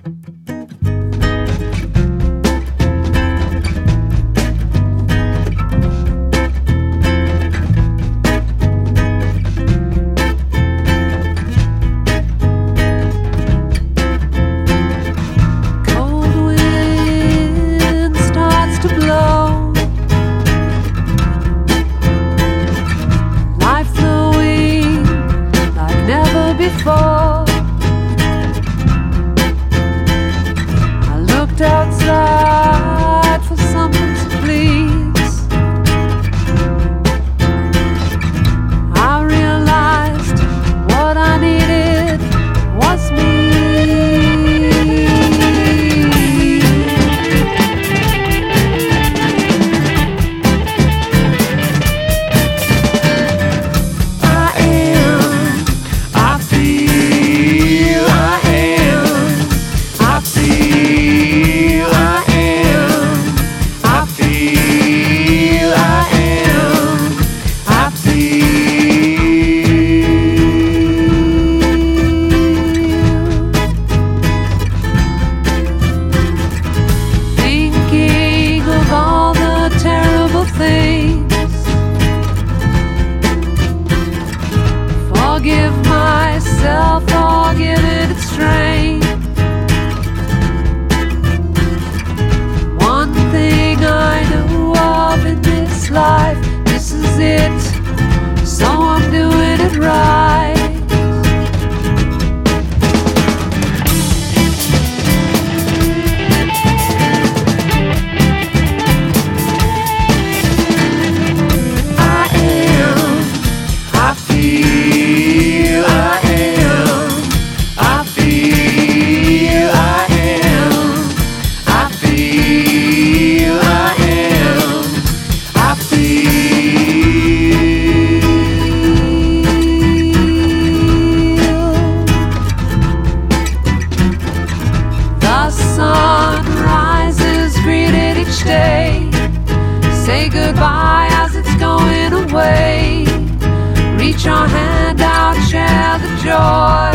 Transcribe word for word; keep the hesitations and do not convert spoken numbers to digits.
I looked outside for something to please. I realized what I needed was me. Forgive myself for giving it strength. One thing I know of in this life, this is it, so I'm doing it right. Say goodbye as it's going away. Reach your hand out, share the joy.